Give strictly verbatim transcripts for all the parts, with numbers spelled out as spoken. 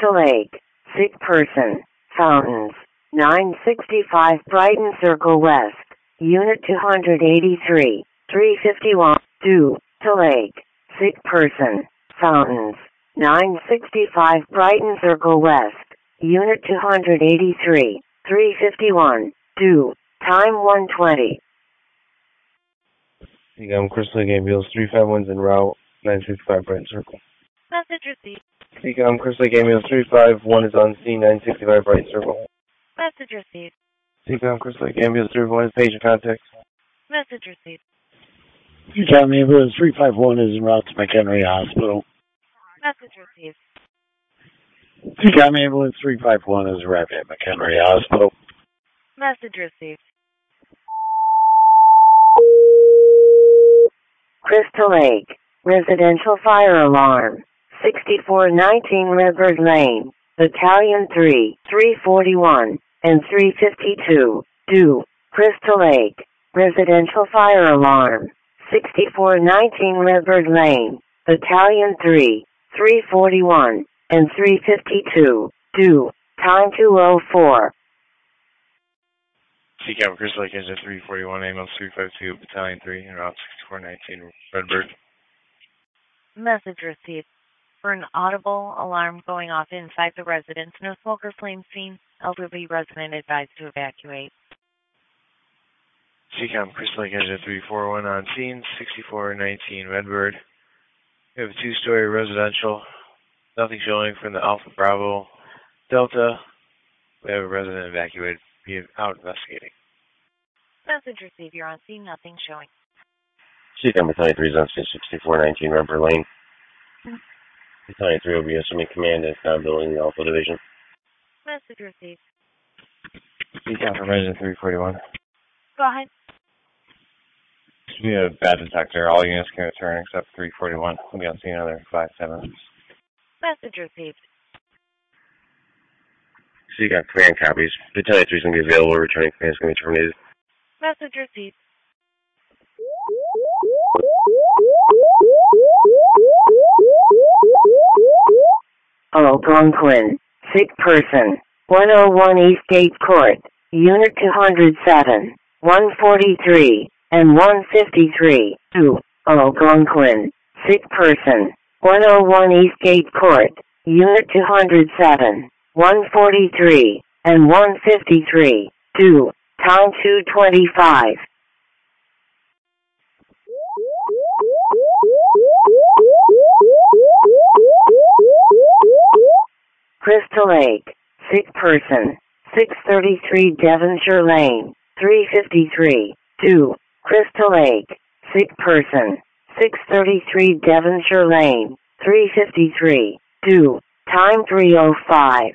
Crystal Lake, sick person, Fountains, nine sixty-five Brighton Circle West, Unit two eighty-three, three fifty-one, due to Lake, sick person, Fountains, nine sixty-five Brighton Circle West, Unit two eighty-three, three fifty-one, due, time one twenty. Seacom Crystal Lake Ambulance three five one's en route, nine sixty-five Brighton Circle. Message received. Seacom Crystal Lake Ambulance three five one is on scene, nine sixty-five Brighton Circle. Message received. Seacom Crystal Lake Ambulance three five one is patient contact. Message received. Seacom Ambulance three five one is en route to McHenry Hospital. Message received. Seacom Ambulance three five one is arrived at McHenry Hospital. Message received. Crystal Lake, residential fire alarm, sixty-four nineteen Redbird Lane, Battalion three, three forty-one, and three fifty-two, due, Crystal Lake, residential fire alarm, sixty-four nineteen Redbird Lane, Battalion three, three forty-one, and three fifty-two, due, time two oh four. Seacom Crystal Lake Engine three forty-one, ambulance three five two, Battalion three, en route sixty-four nineteen Redbird. Message received. For an audible alarm going off inside the residence, no smoke or flame seen. Elderly resident advised to evacuate. Seacom Crystal Lake Engine three forty-one on scene, sixty-four nineteen Redbird. We have a two-story residential. Nothing showing from the Alpha Bravo Delta. We have a resident evacuated. Be out investigating. Message received. You're on scene. Nothing showing. Seacom Battalion three is on scene, sixty-four nineteen Redbird Lane. Battalion three will be assuming command and accountability in the Alpha Division. Message received. Seacom from Engine three forty-one. Go ahead. Should be a bad detector. All units can return except three forty-one. We'll be on scene another five seven. Message received. Seacom command copies. Battalion three is going to be available. Returning command is going to be terminated. Message received. Algonquin, sick person, one oh one Eastgate Court, Unit two oh seven, one forty-three, and one fifty-three, two, Algonquin, sick person, one oh one Eastgate Court, Unit two oh seven, one forty-three, and one fifty-three, two, time two twenty-five. Crystal Lake, sick person, six thirty-three Devonshire Lane, three fifty-three, two, Crystal Lake, sick person, six thirty-three Devonshire Lane, three fifty-three, two, time three oh five.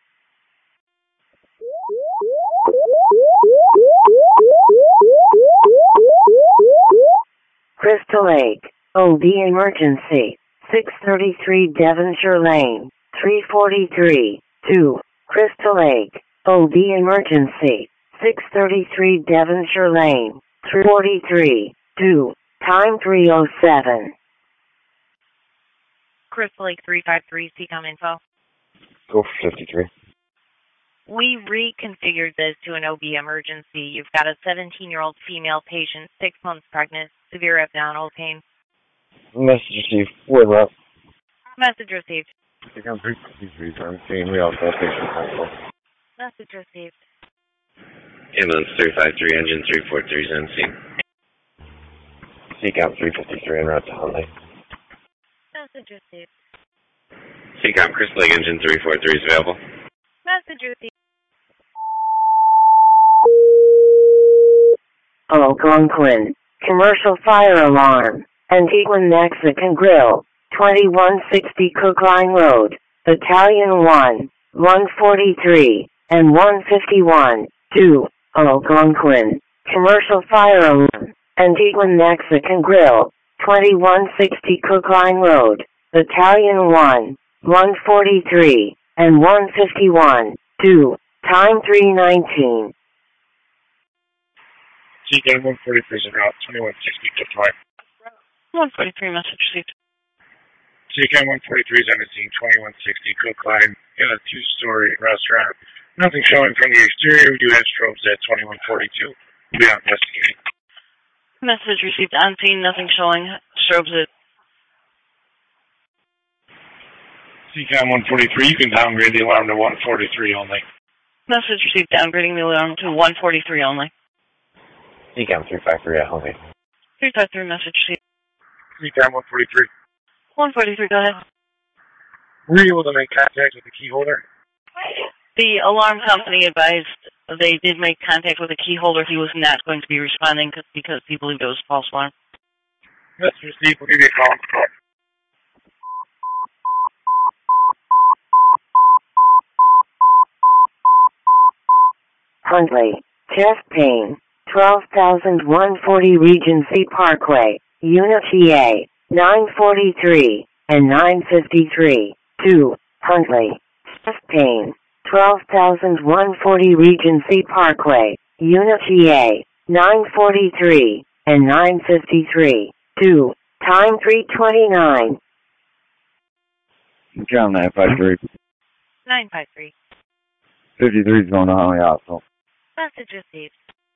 Crystal Lake, O B emergency, six thirty-three Devonshire Lane, three forty-three, two, Crystal Lake, O B emergency, six thirty-three Devonshire Lane, three forty-three, two, time three oh seven. Crystal Lake three five three, Seacom info. Go for fifty-three. We reconfigured this to an O B emergency. You've got a seventeen-year-old female patient, six months pregnant, severe abdominal pain. Message received. We're route. Message received. Seacom three fifty-three is on scene. We also have patient hospital. Message received. Ambulance three five three, engine three forty-three is on scene. Seacom three fifty-three en route to Huntley. Message received. Seacom Crystal Lake engine three forty-three is available. Message received. Algonquin, commercial fire alarm, Antiguan Mexican Grill, twenty-one sixty Cook Line Road, Battalion one, one forty-three, and one fifty-one, two, Algonquin, commercial fire alarm, Antiguan Mexican Grill, twenty-one sixty Cook Line Road, Battalion one, one forty-three, and one fifty-one, two, time three nineteen. Seacom one forty-three is en route, twenty-one sixty Cook Line. one forty-three, message received. C C A M one forty-three is on the scene, twenty-one sixty Cook Line, in a two-story restaurant. Nothing showing from the exterior. We do have strobes at twenty-one forty-two. We'll be out investigating. Message received on scene, nothing showing. Strobes at C C A M one forty-three, you can downgrade the alarm to one forty-three only. Message received, downgrading the alarm to one forty-three only. C C A M three five three, okay. three five three, message received. C C A M one forty-three. one forty-three, go ahead. Were you able to make contact with the key holder? The alarm company advised they did make contact with the key holder. He was not going to be responding because he believed it was a false alarm. Mister Steve, we'll give you a call. Huntley, chest pain, twelve thousand one hundred forty Regency Parkway, Unit E A, nine forty-three and nine fifty-three. two. Huntley, chest pain, twelve thousand one hundred forty Regency Parkway, Unit E A, nine forty-three and nine fifty-three. two. Time three twenty-nine. Count nine five three. nine five three. fifty-three is going to Huntley Hospital. Message received.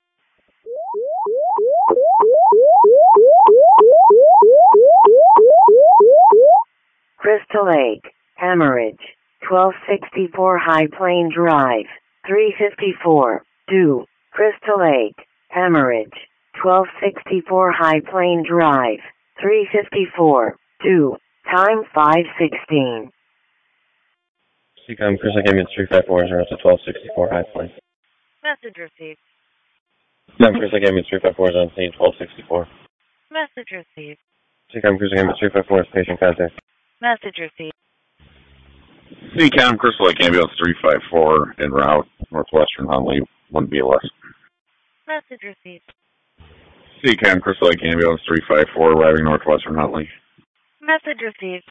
Crystal Lake, hemorrhage, twelve sixty-four High Plain Drive, three fifty-four. two. Crystal Lake, hemorrhage, twelve sixty-four High Plain Drive, three fifty-four. two. Time five sixteen. C C A M Crystal Lake Ambulance three five four is around to twelve sixty-four High Plain. Message received. C C A M Crystal Lake Ambulance three five four is on scene, twelve sixty-four. Message received. C C A M Crystal Lake Ambulance three five four is patient contact. Message received. C C A M Crystal Lake Ambulance three five four en route, Northwestern Huntley, one B L S. Message received. C C A M Crystal Lake Ambulance three five four arriving Northwestern Huntley. Message received.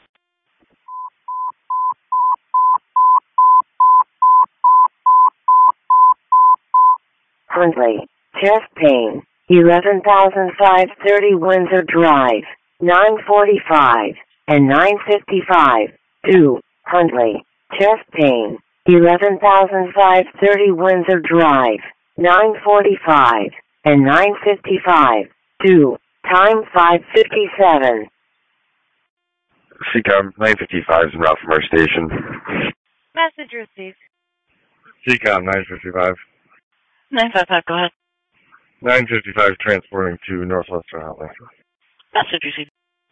Huntley, chest pain, eleven thousand five hundred thirty Windsor Drive, nine forty-five and nine fifty-five. two. Huntley, chest pain, eleven thousand five hundred thirty Windsor Drive, nine forty-five and nine fifty-five. two. Time five fifty-seven. C C A M nine fifty-five is en route from our station. Message received. C C A M nine fifty-five. nine five five, go ahead. nine fifty-five transporting to Northwestern Huntley. Message received.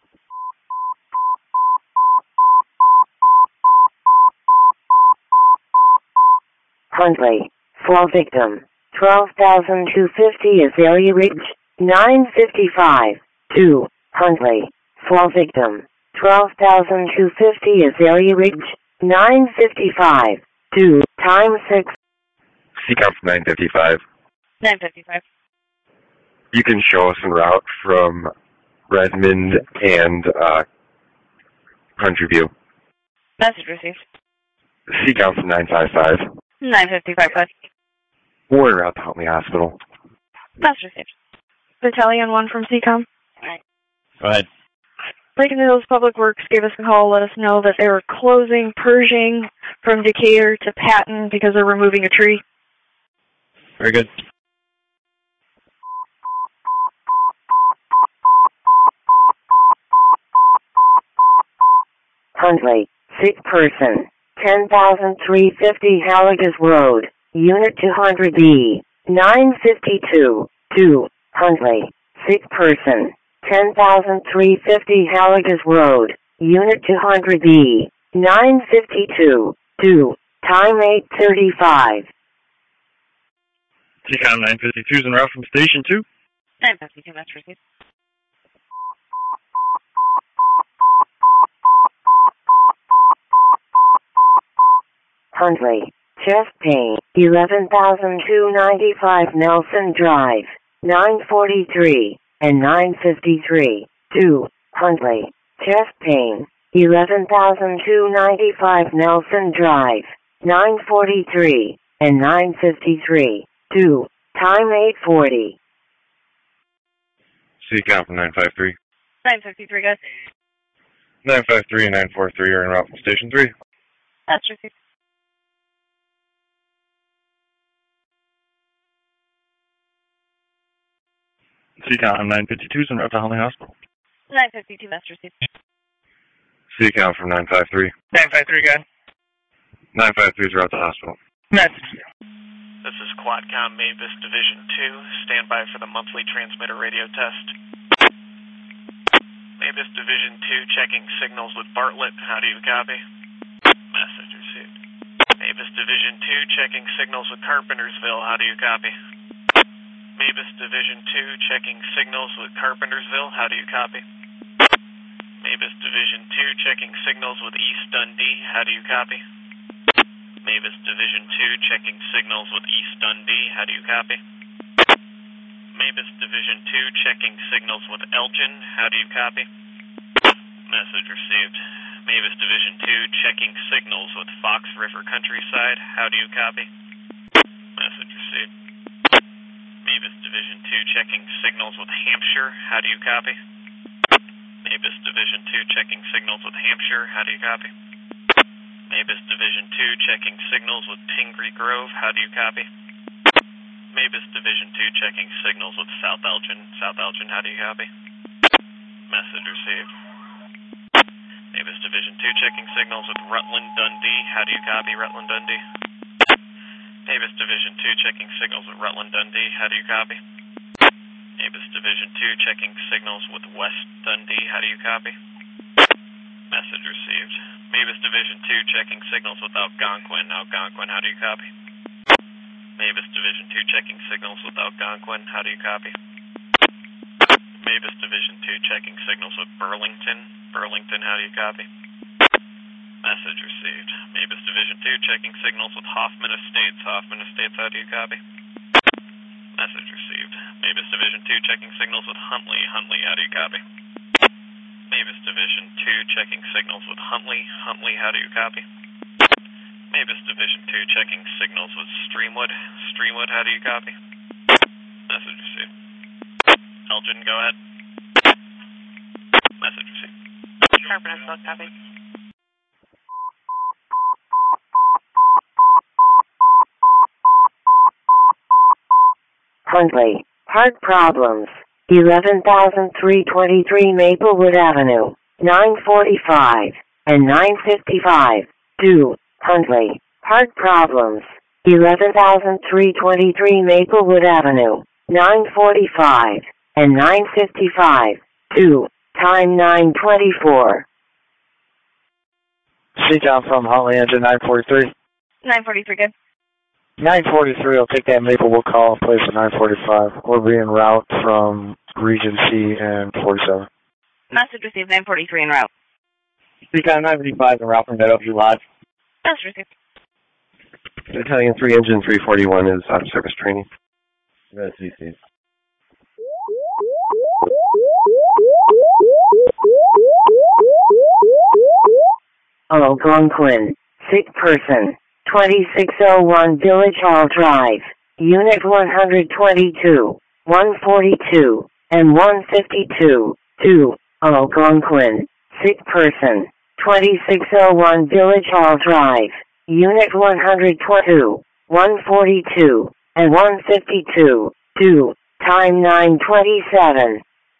Huntley, fall victim, twelve thousand two hundred fifty Azalea Ridge, nine fifty-five. two. Huntley, fall victim, twelve thousand two hundred fifty Azalea Ridge, nine fifty-five. two. Time six. C C A M nine fifty-five. nine fifty-five. You can show us en route from Redmond and uh, Country View. Message received. C C A M nine fifty-five. nine fifty-five, go ahead. We're en route to Huntley Hospital. Message received. Battalion one from C C A M. Alright. Go ahead. Lincoln Hills Public Works gave us a call, let us know that they were closing Pershing from Decatur to Patton because they're removing a tree. Very good. Huntley, sick person, ten thousand three hundred fifty Halligas Road, Unit two hundred B, nine fifty-two. two. Huntley, sick person, ten thousand three hundred fifty Halligas Road, Unit two hundred B, nine fifty-two. two. Time eight thirty-five. C C A M nine fifty-two is en route from Station two. nine fifty-two, message received. Huntley, chest pain, eleven thousand two hundred ninety-five Nelson Drive, nine forty-three and nine fifty-three. two. Huntley, chest pain, eleven thousand two hundred ninety-five Nelson Drive, nine forty-three and nine fifty-three. two. Time eight forty. C C A M nine fifty-three. nine fifty-three, guys. nine five three and nine four three are en route from Station three. That's received. C-Count nine fifty-two is en route to Huntley Hospital. nine fifty-two, that's received. C-Count from nine five three. nine five three, guy. nine five three is route to hospital. Message. This is Quadcom Mavis Division two. Stand by for the monthly transmitter radio test. Mavis Division two checking signals with Bartlett. How do you copy? Message received. Mavis Division two checking signals with Carpentersville. How do you copy? Mavis Division two checking signals with Carpentersville. How do you copy? Mavis Division two checking signals with East Dundee. How do you copy? Mavis Division two checking signals with East Dundee. How do you copy? Mavis Division two checking signals with Elgin. How do you copy? Message received. Mavis Division two checking signals with Fox River Countryside. How do you copy? Message received. Mavis Division two checking signals with Hampshire. How do you copy? Mavis Division two checking signals with Hampshire. How do you copy? Mavis Division two checking signals with Pingree Grove. How do you copy? Mavis Division two checking signals with South Elgin. South Elgin, how do you copy? Message received. Mavis Division two checking signals with Rutland Dundee. How do you copy, Rutland Dundee? Mavis Division two checking signals with Rutland Dundee. How do you copy? Mavis Division two checking signals with West Dundee. How do you copy? Message received. Mavis Division two checking signals with Algonquin. Algonquin, how do you copy? Mavis Division two checking signals with Algonquin. How do you copy? Mavis Division two checking signals with Burlington. Burlington, how do you copy? Message received. Mavis Division two checking signals with Hoffman Estates. Hoffman Estates, how do you copy? Message received. Mavis Division two checking signals with Huntley. Huntley, how do you copy? Mavis Division two checking signals with Huntley. Huntley, how do you copy? Mavis Division two checking signals with Streamwood. Streamwood, how do you copy? Message received. Elgin, go ahead. Message received. Carpentersville, copy. Huntley, heart problems. eleven thousand three hundred twenty-three Maplewood Avenue, nine forty-five and nine fifty-five. two. Huntley, heart problems. eleven thousand three hundred twenty-three Maplewood Avenue, nine forty-five and nine fifty-five. two. Time nine twenty-four. C-Count from Huntley Engine nine forty-three. nine forty-three, good. nine forty-three will take that Maplewood call in place of nine forty-five. We'll be en route from Regency and forty-seven. Message received, nine forty-three en route. C-Count nine fifty-five en route from W W Lodge. Message received. Battalion three Engine three forty-one is out of service training. Red C C. Algonquin, sick person, twenty-six oh one Village Hall Drive, Unit one twenty-two, one forty-two, and one fifty-two. two. Algonquin, sick person, twenty-six oh one Village Hall Drive, Unit one twenty-two, one forty-two, and one fifty-two. two. Time nine twenty-seven.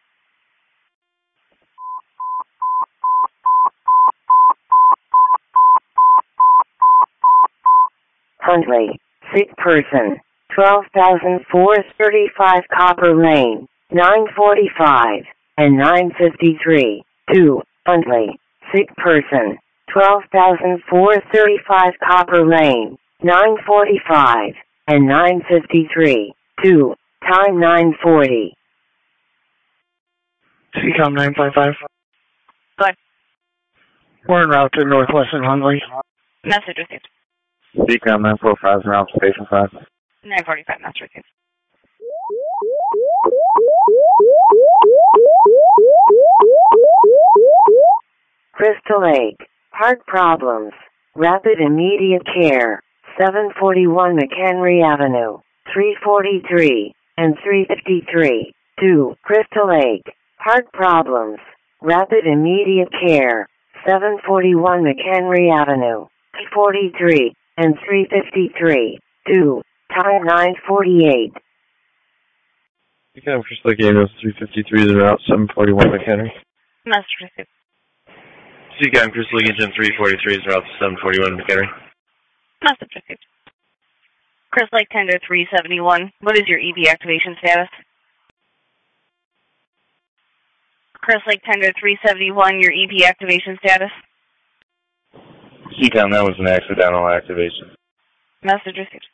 Huntley, sick person, twelve thousand four hundred thirty-five Copper Lane, nine forty-five and nine fifty-three. two. Huntley, sick person, twelve thousand four hundred thirty-five Copper Lane, nine forty-five and nine fifty-three. two. Time nine forty. C-Com nine five five. Go ahead. We're en route to Northwestern Huntley. Message received. C-Com nine four five is en route to Station five. nine forty-five, message received. Crystal Lake, heart problems, rapid immediate care, seven forty-one McHenry Avenue, three forty-three and three fifty-three. two. Crystal Lake, heart problems, rapid immediate care, seven forty-one McHenry Avenue, three forty-three, and three fifty-three. two. Time nine forty-eight. Seacom Crystal Lake Ambulance three fifty-three is en route seven forty-one McHenry. Message received. Seacom Crystal Lake Engine three forty-three is en route seven forty-one McHenry. Message received. Crystal Lake Tender three seventy-one, what is your E V activation status? Crystal Lake Tender three seventy-one, your E V activation status? Seacom, that was an accidental activation. Message received.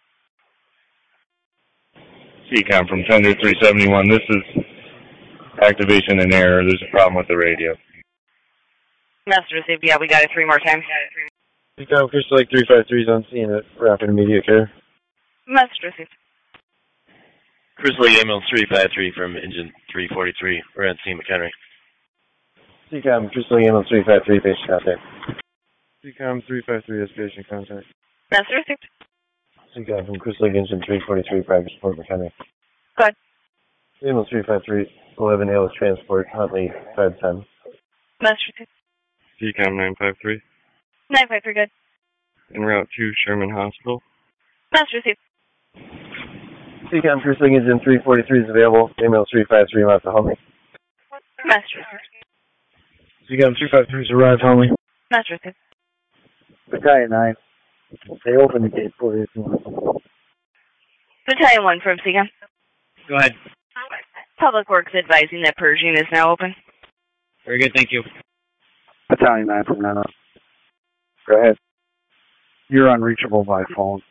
Seacom from Tender three seventy-one, this is activation in error. There's a problem with the radio. Message received. Yeah, we got it three more times. Seacom Crystal Lake three fifty-three is on scene at rapid immediate care. Message received. Crystal Lake Ambulance three fifty-three from engine three forty-three. We're at Saint McHenry. Seacom Crystal Lake Ambulance three fifty-three, patient contact. Seacom three fifty-three is patient contact. Message received. Seacom from Crystal Lake Engine three forty-three, private support McHenry. Go ahead. Ambulance three fifty-three, eleven Alice Transport, Huntley, five ten. Message received. Seacom nine fifty-three. nine five three, good. En route to Sherman Hospital. Message received. Seacom Crystal Lake Engine three forty-three is available. Ambulance three fifty-three, route to Huntley. Message received. Seacom three fifty-three is arrived, Huntley. Message received. Battalion nine. They open the gate for you. Battalion one from Seacom. Go ahead. Public Works advising that Pershing is now open. Very good, thank you. Battalion nine from nine. Go ahead. You're unreachable by phone.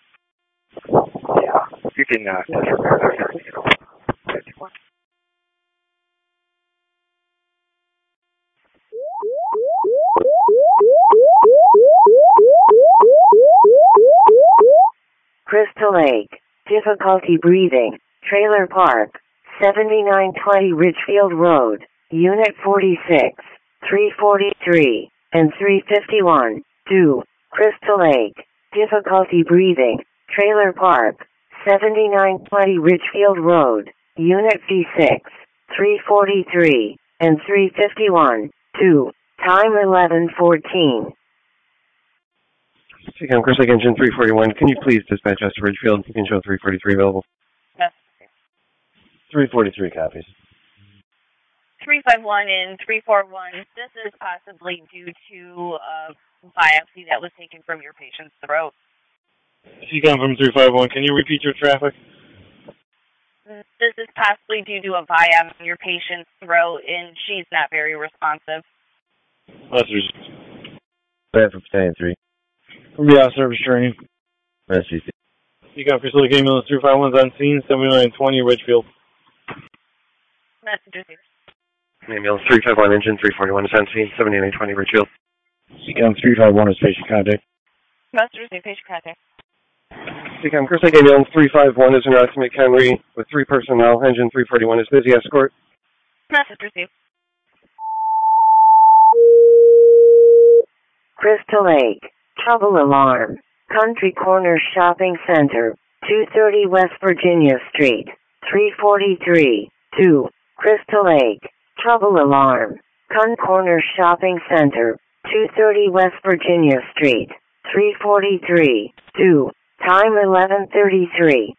Yeah, you can uh, disregard that. Crystal Lake, difficulty breathing, Trailer Park, seventy-nine twenty Ridgefield Road, Unit forty-six, three forty-three, and three fifty-one. two. Crystal Lake, difficulty breathing, Trailer Park, seventy-nine twenty Ridgefield Road, Unit V six, three forty-three, and three fifty-one. two. Time eleven fourteen. Seacom Crystal Lake Engine three forty-one, can you please dispatch us to Ridgefield? You can show three forty-three available. Yes. three forty-three copies. three five one and three four one, this is possibly due to a biopsy that was taken from your patient's throat. Seacom from three five one, can you repeat your traffic? This is possibly due to a biopsy in your patient's throat, and she's not very responsive. Message. Bad for Battalion three. From the out service training. Message. Seacom Crystal Lake Ambulance three five one is on scene, seventy-nine twenty Ridgefield. Message received. Ambulance three five one, engine three forty-one is on scene, seventy-nine twenty Ridgefield. Seacom three five one is patient contact. Message received, patient contact. Seacom Crystal Lake Ambulance three five one is en route to McHenry with three personnel. Engine three forty-one is busy escort. Message received. Crystal Lake, trouble alarm, Country Corner Shopping Center, two thirty West Virginia Street, three forty-three. two. Crystal Lake, trouble alarm, Country Corner Shopping Center, two thirty West Virginia Street, three forty-three. two. Time eleven thirty-three.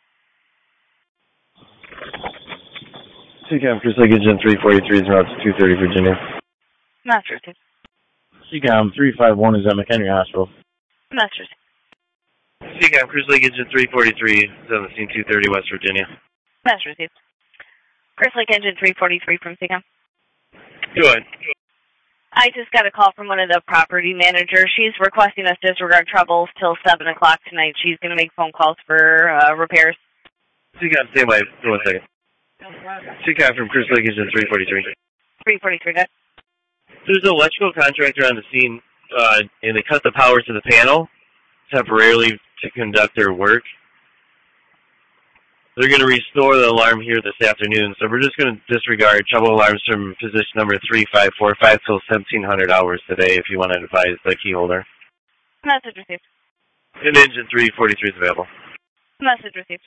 Seacom Crystal Lake Engine three forty-three is en route to two thirty Virginia. Message received. Seacom three five one is at McHenry Hospital. Message received. Seacom Crystal Lake Engine three forty-three is on the scene two thirty West Virginia. Message received. Crystal Lake Engine three forty-three from Seacom. Go ahead. I just got a call from one of the property managers. She's requesting us disregard troubles till seven o'clock tonight. She's going to make phone calls for uh, repairs. Seacom, stay by for one second. Seacom from Crystal Lake Engine three forty-three. three forty-three, good. There's an electrical contractor on the scene, uh, and they cut the power to the panel temporarily to conduct their work. They're going to restore the alarm here this afternoon, so we're just going to disregard trouble alarms from position number three five four five till seventeen hundred hours today if you want to advise the key holder. Message received. And engine three forty-three is available. Message received.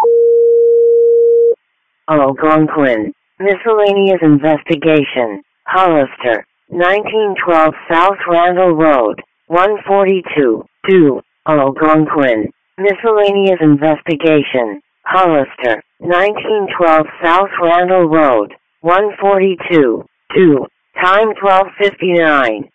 Algonquin, miscellaneous investigation, Hollister, nineteen twelve South Randall Road, one forty-two, two, Algonquin. Miscellaneous investigation. Hollister, nineteen twelve South Randall Road, one forty-two, two, time twelve fifty-nine.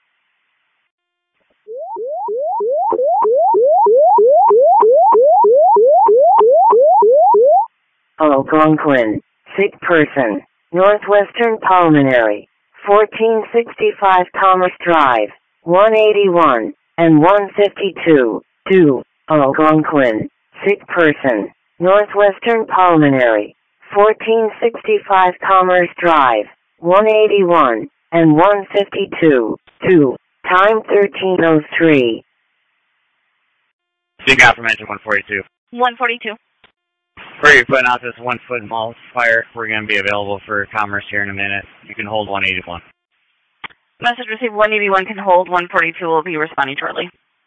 Algonquin, sick person, Northwestern Pulmonary, fourteen sixty-five Commerce Drive, one eighty-one, and one fifty-two, two, Algonquin, sick person, Northwestern Pulmonary, fourteen sixty-five Commerce Drive, one eighty-one, and one fifty-two, two, time thirteen oh three. Speak out from engine one forty-two. one forty-two. Where you're putting out this one-foot multiplier, we're going to be available for commerce here in a minute. You can hold one eighty-one. Message received, one eighty-one can hold, one forty-two will be responding shortly.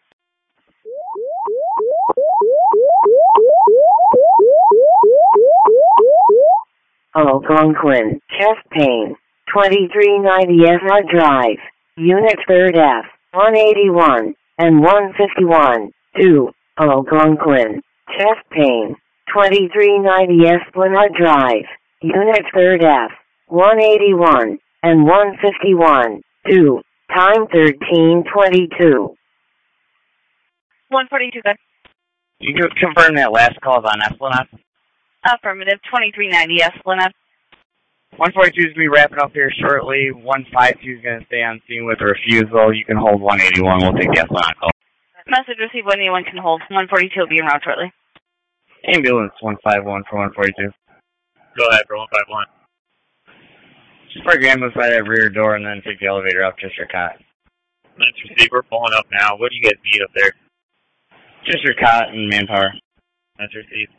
Algonquin, chest pain, twenty-three ninety Ezra Drive, Unit third F, one eighty-one, and one fifty-one, two, Algonquin, chest pain, twenty-three ninety Esplanade Drive, Unit third F, one eighty-one, and one fifty-one, two, time thirteen twenty-two. one forty-two, good. You can confirm that last call is on Esplanade? Affirmative, twenty-three ninety Esplanade. one forty-two is going to be wrapping up here shortly. one fifty-two is going to stay on scene with a refusal. You can hold one eighty-one. We'll take the Esplanade call. Message received, one eighty-one can hold, one forty-two will be en route shortly. Ambulance one fifty-one for one forty-two. Go ahead for one fifty-one. Just park your ambulance by that rear door and then take the elevator up just your cot. That's received. We're pulling up now. What do you guys need up there? Just your cot and manpower. That's received.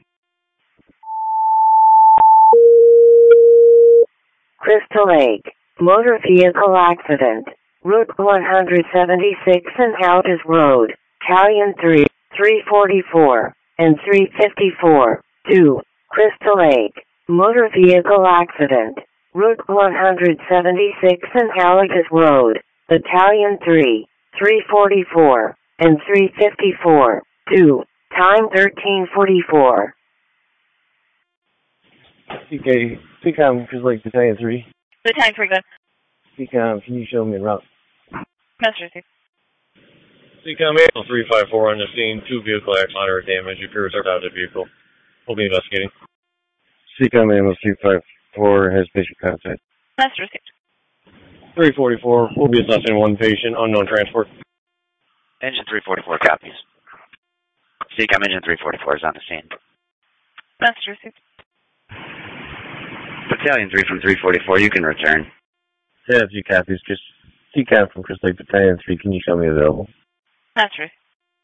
Crystal Lake, motor vehicle accident, Route one seventy-six and Houses Road, Callion three, three forty-four, and three fifty-four, two, Crystal Lake, motor vehicle accident, Route one seventy-six and Houses Road, Battalion three, three forty-four, and three fifty-four, two, time thirteen forty-four. C K, C COM, Crystal Lake Battalion three. Battalion three, good. C COM, can you show me the route? Message received. C COM April three five four on the scene, two vehicle acts, moderate damage, appears out of the vehicle. We'll be investigating. C COM Ambulance three five four has patient contact. Message received. three forty-four, we'll be assessing one patient, unknown transport. Engine three forty-four copies. C COM Engine three forty-four is on the scene. Message received. Battalion three from three forty-four, you can return. Yeah, a few copies. Just C COM from Crystal Lake Battalion three, can you show me available? That's right.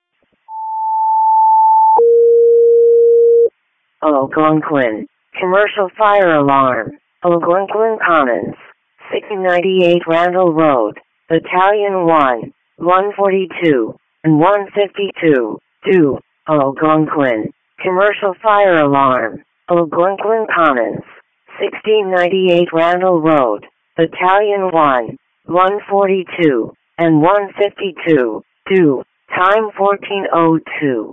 Algonquin, commercial fire alarm, Algonquin Commons, six ninety-eight Randall Road, Battalion one, one forty-two, and one fifty-two, two, Algonquin, commercial fire alarm, Algonquin Commons, sixteen ninety-eight Randall Road, Battalion one, one forty-two, and one fifty-two, two, time fourteen oh two.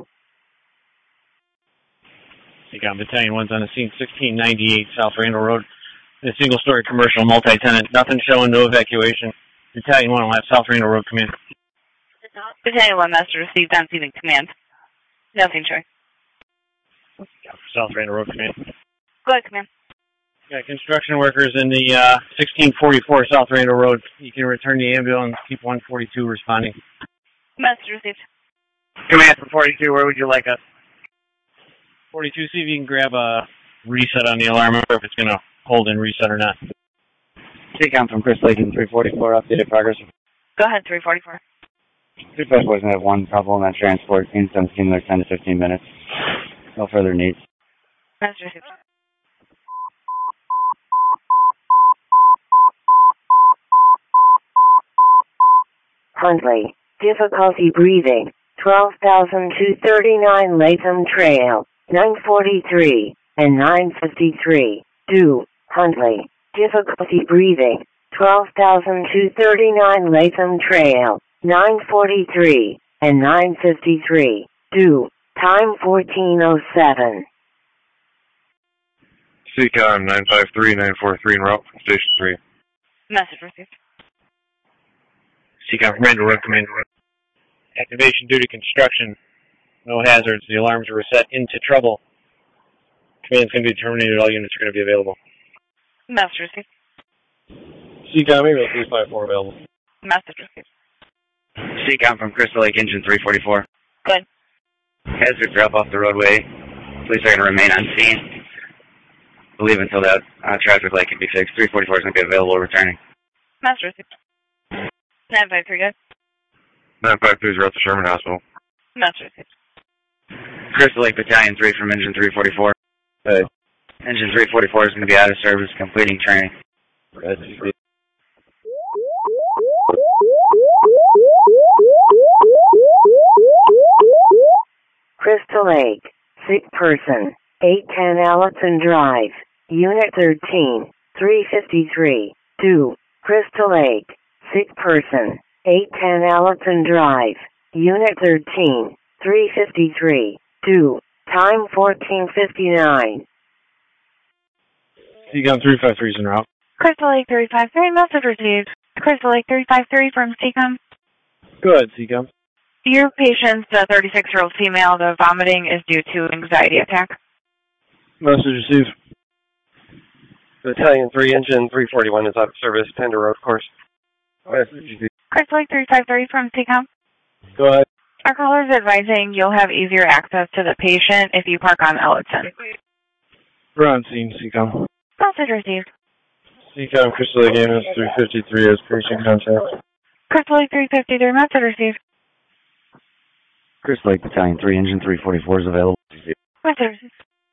C COM Battalion one's on the scene, sixteen ninety-eight South Randall Road, a single-story commercial multi-tenant, nothing showing, no evacuation. Battalion one will have South Randall Road come in. Battalion one master received on scene and command. Nothing showing. South Randall Road come in. Go ahead, command. Yeah, construction workers in the uh, sixteen forty-four South Randall Road. You can return the ambulance, keep one forty-two responding. Message received. Command for forty-two, where would you like us? forty-two, see if you can grab a reset on the alarm, or if it's going to hold and reset or not. C COM from Crystal Lake in three forty-four, updated progress. Go ahead, three forty-four. three forty-four is going to have one problem on transport, in some team, like ten to fifteen minutes. No further needs. Message received. Huntley, difficulty breathing, twelve thousand two hundred thirty-nine Latham Trail, nine forty-three, and nine fifty-three, two, Huntley, difficulty breathing, twelve thousand two hundred thirty-nine Latham Trail, nine forty-three and nine fifty-three. Due. Time fourteen oh seven. C COM nine five three nine four three en route from Station three. Message received. C COM from Randall Road, Commander. Activation due to construction. No hazards. The alarms were set into trouble. Command's going to be terminated. All units are going to be available. Message received. C COM email three five four available. Message received. C COM from Crystal Lake, engine three forty-four. Good. Hazard drop off the roadway. Police are going to remain on scene. Believe until that uh, traffic light can be fixed. three forty-four is going to be available returning. Message received. nine five three, good. nine five three is route to Sherman Hospital. Message received. Crystal Lake Battalion three from engine three forty-four. Hey. Engine three forty-four is going to be out of service, completing training. Crystal Lake, sick person, eight ten Allison Drive, Unit thirteen, three fifty-three, two, Crystal Lake, sick person, eight ten Allison Drive, Unit thirteen, three fifty-three, two, time fourteen fifty-nine. C COM three five three is en route. Crystal Lake three five three, message received. Crystal Lake three five three from C COM. Go ahead, C COM. Your patient's a thirty-six-year-old female. The vomiting is due to anxiety attack. Message received. Battalion three, engine three forty-one is out of service, Pender Road course. Message received. Crystal Lake three five three from C COM. Go ahead. Our caller is advising you'll have easier access to the patient if you park on Elliston. We're on scene, C COM. Message received. C COM, Crystal Lake ambulance three fifty-three as patient contact. Crystal Lake three fifty-three, message received. Crystal Lake Battalion three, engine three forty-four is available. Message received.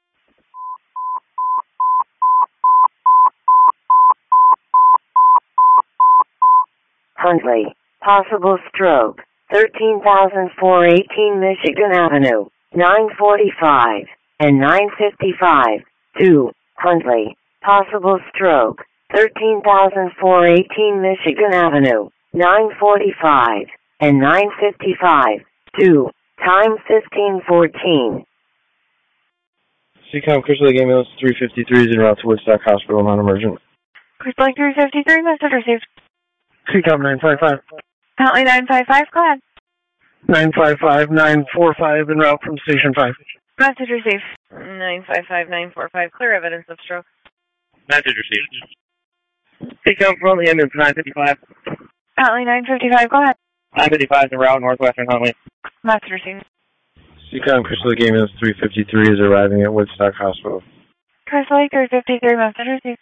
Huntley, possible stroke, thirteen thousand four hundred eighteen Michigan Avenue, nine forty-five and nine fifty-five. two, Huntley, possible stroke, thirteen thousand four hundred eighteen Michigan Avenue, nine forty-five and nine fifty-five. two, time fifteen fourteen. C COM, Crystal Lake ambulance three fifty-three is en route to Woodstock Hospital, non-emergent. Crystal Lake three fifty-three, message received. C COM nine five five. Huntley nine five five, go ahead. nine five five nine four five en route from Station five. Message received. nine five five nine four five, clear evidence of stroke. Message received. C COM from the ambulance nine fifty-five. Huntley nine fifty-five, go ahead. nine fifty-five is en route northwestern Huntley. Message received. C COM, Crystal Lake ambulance three fifty-three is arriving at Woodstock Hospital. Crystal Lake three fifty-three, message received.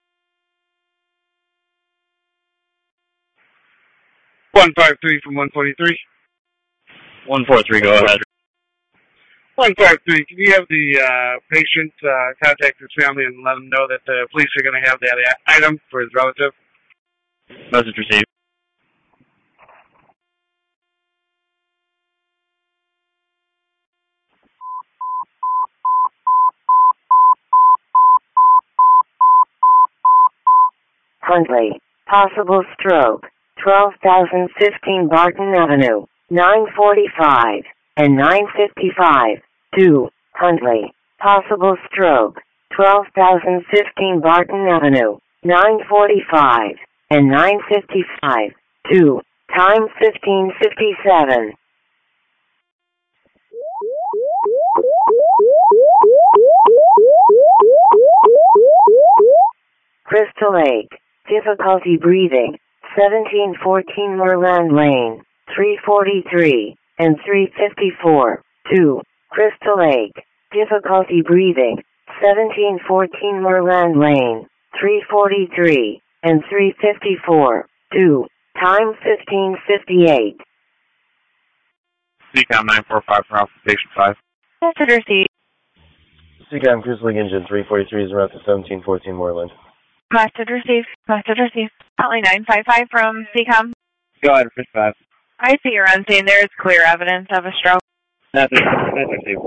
one five three from one forty-three. one four three, go ahead. one five three, can you have the uh, patient uh, contact his family and let them know that the police are going to have that item for his relative? Message received. Huntley, possible stroke, twelve thousand fifteen Barton Avenue, nine forty-five and nine fifty-five. two, Huntley, possible stroke, twelve thousand fifteen Barton Avenue, nine forty-five and nine fifty-five. two, time fifteen fifty-seven. Crystal Lake, difficulty breathing, seventeen fourteen Moorland Lane, three forty-three and three fifty-four. two, Crystal Lake, difficulty breathing, seventeen fourteen Moorland Lane, three forty-three and three fifty-four. two, time fifteen fifty-eight. C COM nine four five from Alpha Station five. Message received. C COM, Crystal Lake engine three forty-three is en route to seventeen fourteen Moorland. Message received. Message received. Huntley nine five five from C COM. Go ahead, Fish five. I see you're on scene. There is clear evidence of a stroke. Message received.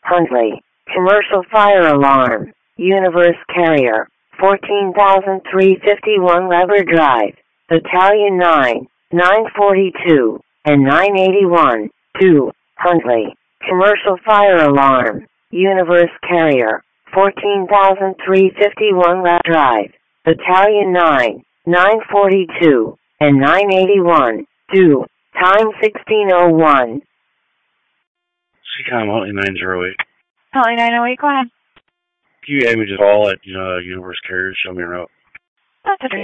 Huntley. Commercial fire alarm. Universe carrier. fourteen thousand three hundred fifty-one Lever Drive. Battalion nine, nine forty-two, and nine eighty-one. two. Huntley. Commercial fire alarm. Universe carrier. fourteen thousand three hundred fifty-one Lever Drive. Battalion nine, nine forty-two, and nine eighty-one. two. Time sixteen oh one. C COM Huntley nine zero eight. Huntley nine oh eight, go ahead. Can you have me just call at uh, Universe Carrier, show me a route? That's okay.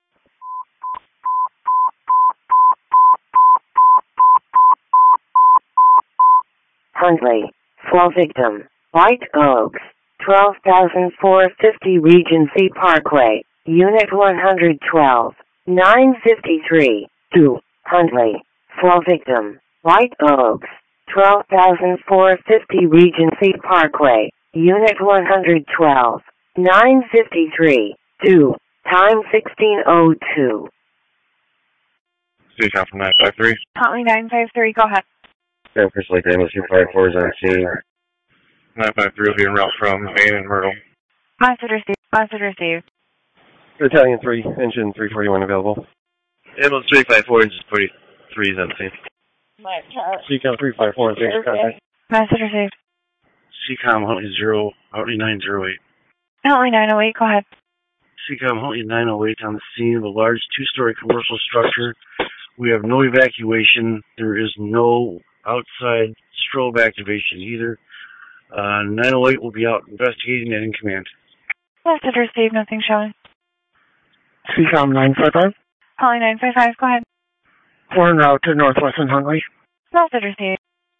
Huntley. Flow victim. White Oaks. twelve thousand four hundred fifty Regency Parkway. Unit one hundred twelve. nine fifty-three. two. Huntley. Flow victim. White Oaks. twelve thousand four hundred fifty Regency Parkway. Unit one hundred twelve. nine fifty-three. two. Time sixteen oh two. C COM from nine five three. Huntley nine five three, go ahead. Yeah, Crystal Lake ambulance two five four is on scene. nine five three will be en route from Maine and Myrtle. Message received. Message received. Battalion three, engine three forty-one available. Ambulance three five four, engine forty-three is on scene. C COM three five four and station contact. Message received. C COM Huntley zero, Huntley nine zero eight. Huntley nine oh eight, go ahead. C COM Huntley nine oh eight on the scene of a large two-story commercial structure. We have no evacuation. There is no outside strobe activation either. Uh, nine oh eight will be out investigating and in command. Message received, nothing showing. C COM nine five five. Huntley nine five five, go ahead. We're en route to Northwestern Huntley. Message received.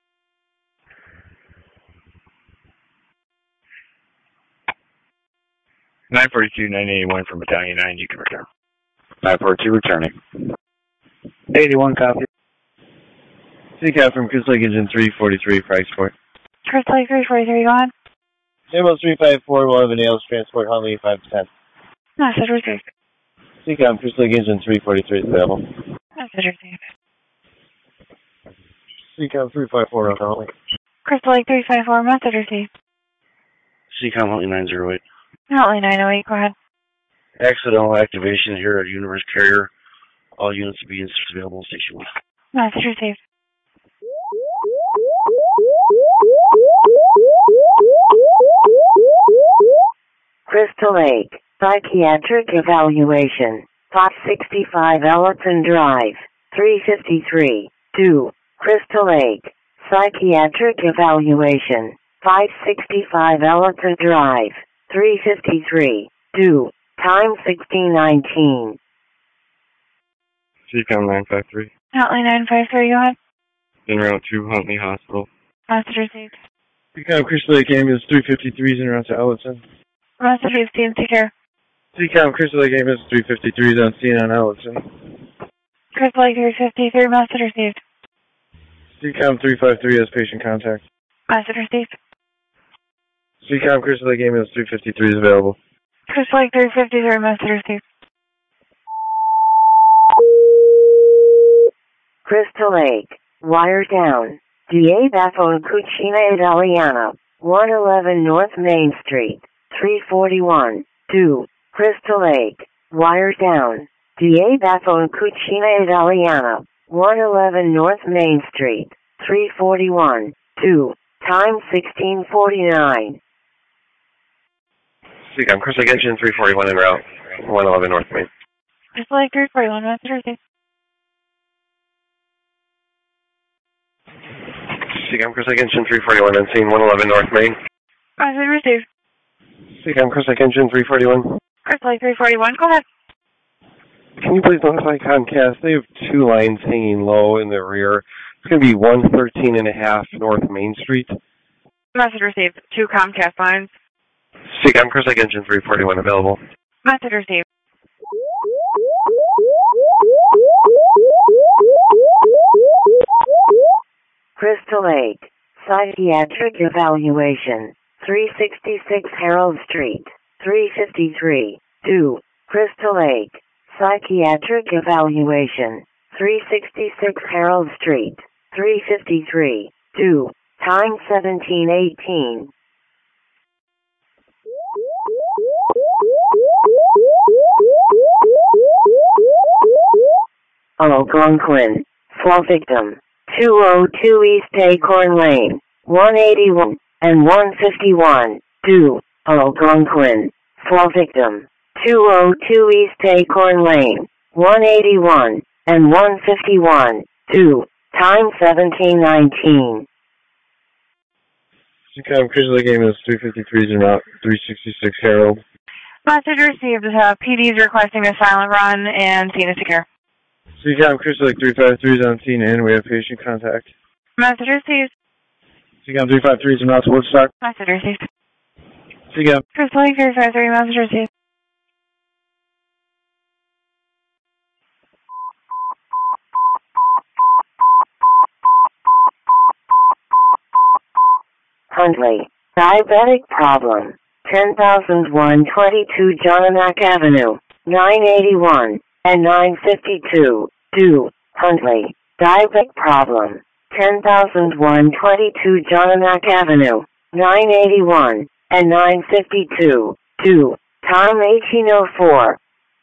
nine forty-two, nine eighty-one from Battalion nine, you can return. nine forty-two returning. eighty-one copy. C COM from Crystal Lake engine three forty-three, Franksport. Crystal Lake three forty-three, go ahead. Ambulance three five four will have an A L S transport Huntley five ten. Message received. C COM Crystal Lake engine three forty-three is available. Message received. C COM three five four on Huntley. Crystal Lake three five four, message received. C COM Huntley nine zero eight. Huntley nine oh eight, go ahead. Accidental activation here at Universe Carrier. All units will be available in Station one. Message received. Crystal Lake. Psychiatric evaluation. five sixty-five Ellerton Drive. three fifty-three. two. Crystal Lake. Psychiatric evaluation. five sixty-five Ellerton Drive. three fifty-three. two. Time sixteen nineteen. C COM nine five three. Huntley nine five three, go ahead. En route to Huntley Hospital. Message received. C COM Crystal Lake ambulance three fifty-three is en route to Ellerton. Message received, take care. C COM Crystal Lake ambulance three fifty-three is on scene on Ellerton. Crystal Lake three fifty-three, message received. C COM three five three has patient contact. Message received. C COM Crystal Lake ambulance three fifty-three is available. Crystal Lake three fifty-three, message received. Crystal Lake. Wire down. D A Baffon Cucina Italiana. one eleven North Main Street. three forty-one. two. Crystal Lake. Wire down. D A Baffon Cucina Italiana. one eleven North Main Street. three forty-one. two. Time sixteen forty-nine. C COM Crystal Lake engine three forty-one en route. one eleven North Main. Crystal Lake three forty-one, message received. C COM Crystal Lake engine three forty-one on scene one eleven North Main. Message received. C COM Crystal Lake engine three forty-one. Crystal Lake three forty-one, go ahead. Can you please notify Comcast? They have two lines hanging low in the rear. It's going to be one thirteen and a half North Main Street. Message received. Two Comcast lines. C COM Crystal Lake engine three forty-one available. Message received. Crystal Lake. Psychiatric evaluation. three sixty-six Harold Street. three fifty-three. two. Crystal Lake. Psychiatric evaluation. three sixty-six Harold Street. three fifty-three. two. Time seventeen eighteen. Algonquin. Fall victim. two oh two East Acorn Lane. one eighty-one and one fifty-one. Do. Algonquin. Fall victim. two oh two East Acorn Lane. one eighty-one and one fifty-one. Do. Time seventeen nineteen. Seacom Crystal Game is three fifty-three is en route three sixty-six Harold. Message received. Uh, P D's requesting a silent run and scene is secure. Seacom Crystal Lake three five three is on scene and we have patient contact. Message received. Seacom three five three is en route to Woodstock. Message received. Seacom. Crystal Lake three five three, message received. Huntley. Diabetic problem. ten thousand one twenty-two Johnamack Avenue. nine eighty-one and nine fifty-two. Do. Huntley. Diabetic problem. ten thousand one twenty-two Johnamack Avenue. nine eighty-one and nine fifty-two. Do. Time eighteen oh four.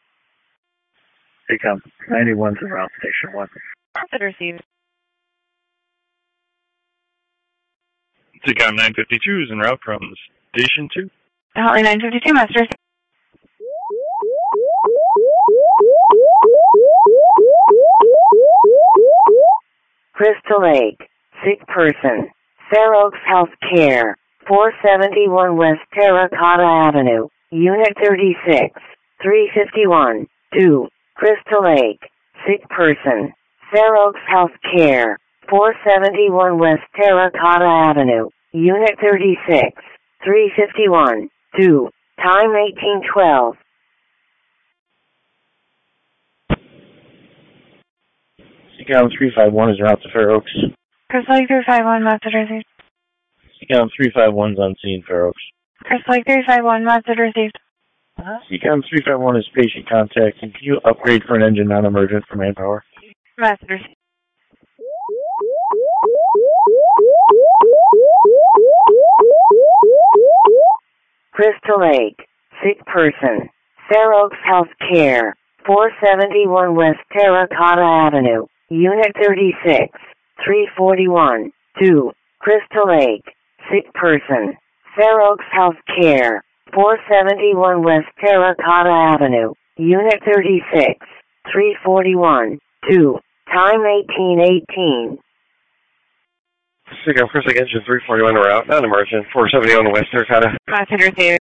Seacom ninety-one is around station one. Message received. Seacom nine fifty-two is en route from station two. Holly nine fifty-two, message received. Crystal Lake. Sick person. Fair Oaks Health Care. four seventy-one West Terracotta Avenue. Unit thirty-six. three fifty-one. Do. Crystal Lake. Sick person. Fair Oaks Health Care. four seventy-one West Terracotta Avenue. Unit thirty-six. three fifty-one. Do. Time eighteen twelve. Seacom three five one is en route to Fair Oaks. Crystal Lake three five one, message received. Seacom three five one is on scene, Fair Oaks. Crystal Lake three five one, message received. Uh-huh. Seacom three five one is patient contact, and can you upgrade for an engine non-emergent for manpower? Message received. Crystal Lake. Sick person. Fair Oaks Health Care. four seventy-one West Terracotta Avenue. Unit thirty-six. three forty-one. Do. Crystal Lake. Sick person. Fair Oaks Health Care. four seventy-one West Terracotta Avenue. Unit thirty-six. three forty-one. Do. Time eighteen eighteen. Seacom Crystal Lake Engine three forty-one en route, non-emergent, four seventy-one West Terracotta. Message received.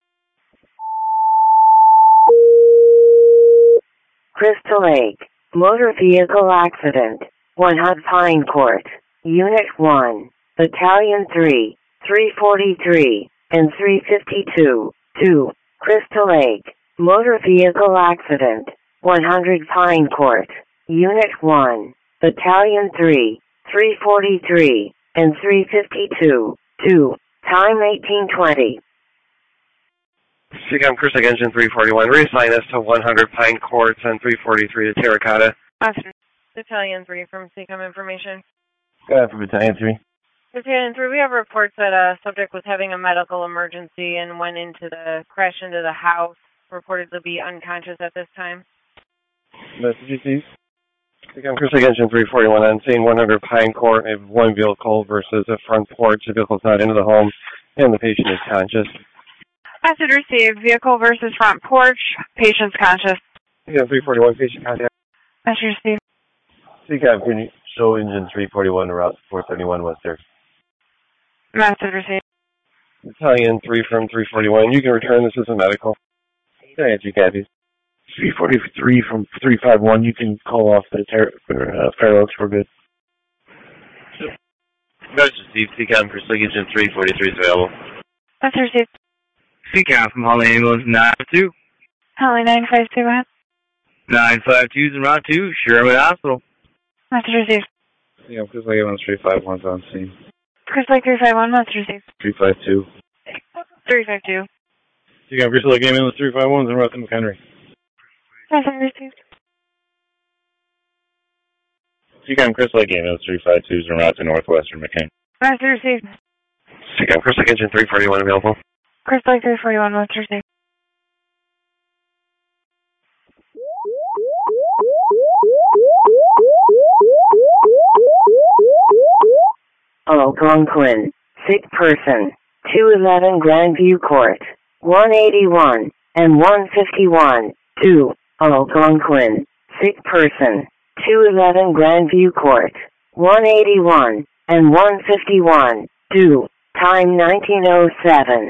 Crystal Lake. Motor vehicle accident. one hundred Pine Court. Unit one. Battalion three. three forty-three and three fifty-two. Do. Crystal Lake. Motor vehicle accident. one hundred Pine Court. Unit one. Battalion three. three forty-three and three fifty-two. Do. Time eighteen twenty. Seacom Crystal Lake Engine three forty-one, reassign us to one hundred Pine Court and three forty-three to Terracotta. Message. Battalion three from Seacom Information. Go ahead for Battalion three. Battalion three, we have reports that a subject was having a medical emergency and went into the, crash into the house, reported to be unconscious at this time. Message received. Seacom Crystal Lake Engine three forty-one on scene one hundred Pine Court, a one vehicle versus a front porch. The vehicle's not into the home, and the patient is conscious. Message received. Vehicle versus front porch. Patient's conscious. Seacom three forty-one, patient contact. Message received. Seacom Show Engine three forty-one, route four seventy-one West there. Message received. Battalion three from three forty-one, you can return. This is a medical. Go ahead, you copies. three forty-three from three five one, you can call off the ter- uh, Fair Oaks. We're good. Message received. Seacom Crystal Lake Engine three forty-three is available. Message received. Seacom from Holly Ambulance nine five two. Holly nine five two, man. nine five two is en route to Sherwood Hospital. Message received. Yeah, Crystal Lake Ambulance three five one's on scene. Crystal Lake three five one, message received. three five two. three five two. Seacom Crystal Lake Ambulance three five one's en route to McHenry. Message received. Seacom Crystal Lake Ambulance three five two is en route to Northwestern McHenry. Message received. Seacom, Crystal Lake Engine three forty-one available. Crystal Lake three forty-one, what's received? Algonquin, sick person, two eleven Grandview Court, one eighty-one and one fifty-one, two, Algonquin, sick person, two eleven Grandview Court, one eighty-one and one fifty-one, two, time nineteen oh seven.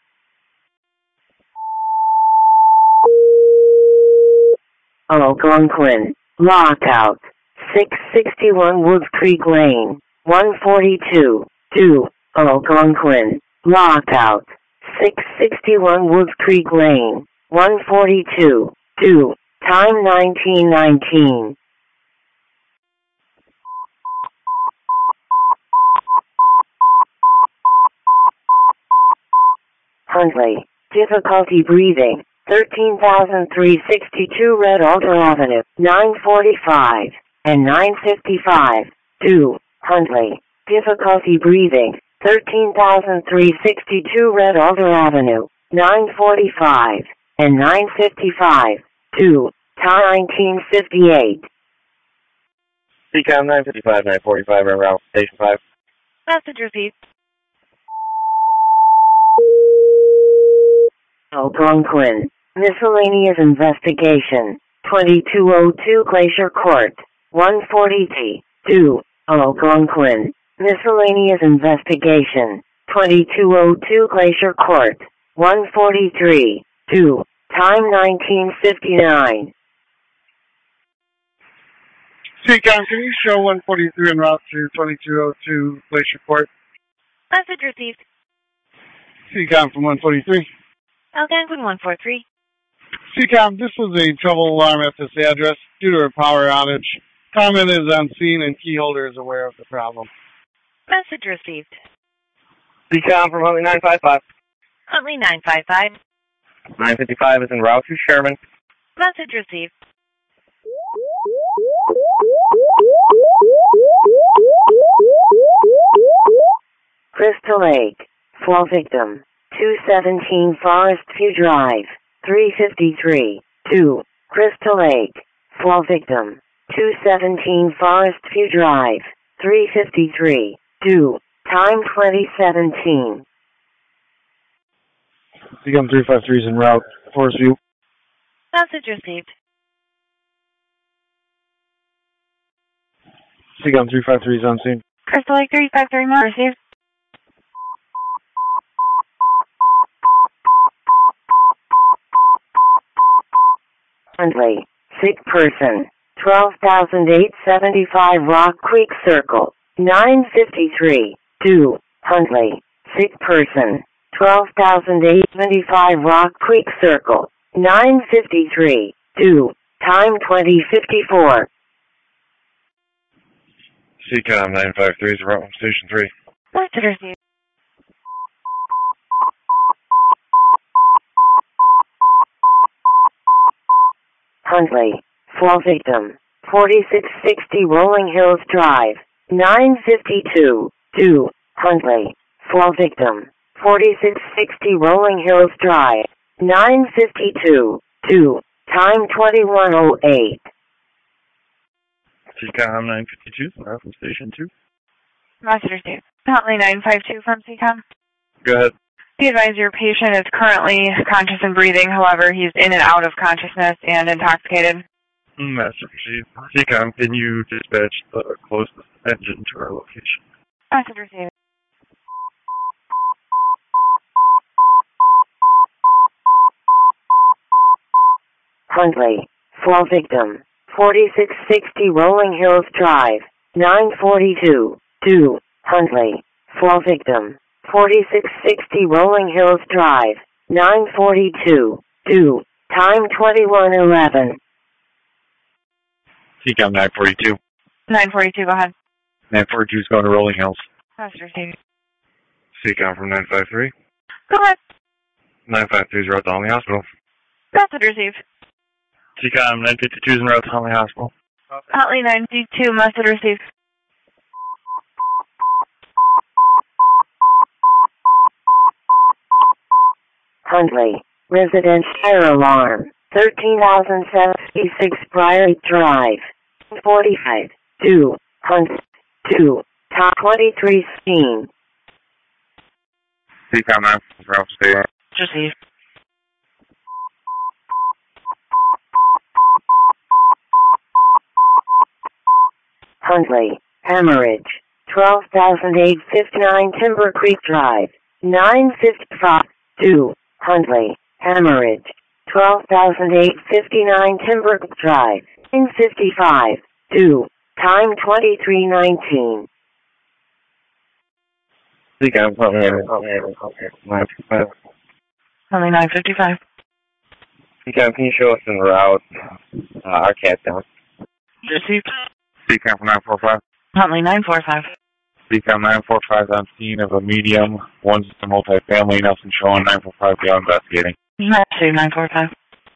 Algonquin, lockout, six sixty-one Woods Creek Lane, one forty-two, two, Algonquin, lockout, six sixty-one Woods Creek Lane, one forty-two, two, time nineteen nineteen. Huntley, difficulty breathing, thirteen thousand three hundred sixty-two Red Alder Avenue, nine forty-five and nine fifty-five, two, Huntley, difficulty breathing, thirteen thousand three hundred sixty-two Red Alder Avenue, nine forty-five and nine fifty-five, two, time nineteen fifty-eight. Seacom nine fifty-five, nine forty-five, en route, station five. Message received. Algonquin, miscellaneous investigation, twenty-two oh two Glacier Court, one forty-three, two, Algonquin, miscellaneous investigation, twenty-two oh two Glacier Court, one forty-three, two, time nineteen fifty-nine. Seacom, can you show one forty-three en route to twenty-two oh two Glacier Court? Message received. Seacom from one forty-three. Algonquin one four three. Seacom, this was a trouble alarm at this address due to a power outage. Comment is on scene and key holder is aware of the problem. Message received. Seacom from Huntley nine five five. Huntley nine five five. nine fifty-five is en route to Sherman. Message received. Crystal Lake, fall victim, two seventeen Forest View Drive, three fifty-three, two, Crystal Lake, fall victim, two seventeen Forest View Drive, three fifty-three, two, time twenty seventeen. Seacom three five three is en route, Forest View. Message received. Seacom three five three is on scene. Crystal Lake three five three, message received. Huntley, sick person, twelve thousand eight hundred seventy-five Rock Creek Circle, nine fifty-three, two, Huntley, sick person, twelve thousand eight hundred seventy-five Rock Creek Circle, nine fifty-three, two, time twenty fifty-four. Seacom nine five three is around station three. Message received. Huntley, fall victim, forty-six sixty Rolling Hills Drive, nine fifty-two, two, Huntley, fall victim, forty-six sixty Rolling Hills Drive, nine fifty-two, two, time twenty-one oh eight. Seacom nine fifty-two, from station two. Message received. Huntley nine five two from Seacom. Go ahead. Be advised your patient is currently conscious and breathing, however, he's in and out of consciousness and intoxicated. Message received. Seacom, can you dispatch the closest engine to our location? Message received. Huntley, fall victim, forty-six sixty Rolling Hills Drive, nine forty-two, two, Huntley, fall victim, forty-six sixty Rolling Hills Drive, nine forty-two, two, time twenty-one eleven. Seacom nine forty-two. nine forty-two, go ahead. nine forty-two is going to Rolling Hills. Message received. Seacom from nine five three. Go ahead. nine five three is route to Huntley Hospital. Message received. Seacom nine fifty-two is en route to Huntley Hospital. Huntley nine fifty-two, message received. Huntley. Residence fire alarm. thirteen thousand seven hundred sixty-six Priory Drive. forty-five. two. Hunt. two. Top twenty-three scene. C COM nine four five, stay on. Receive. Huntley. Hemorrhage. twelve thousand eight hundred fifty-nine Timber Creek Drive. nine fifty-five. two. Huntley. Hemorrhage. twelve thousand eight hundred fifty-nine Timber Creek Drive. nine fifty-five. two. Time twenty-three nineteen. C COM, Only nine fifty-five. C COM, can you show us en route? Uh, our cat down. Received. C COM nine four five. Huntley nine four five. C COM nine four five on scene of a medium, one system multifamily, nothing showing, nine four five beyond investigating. Received nine four five.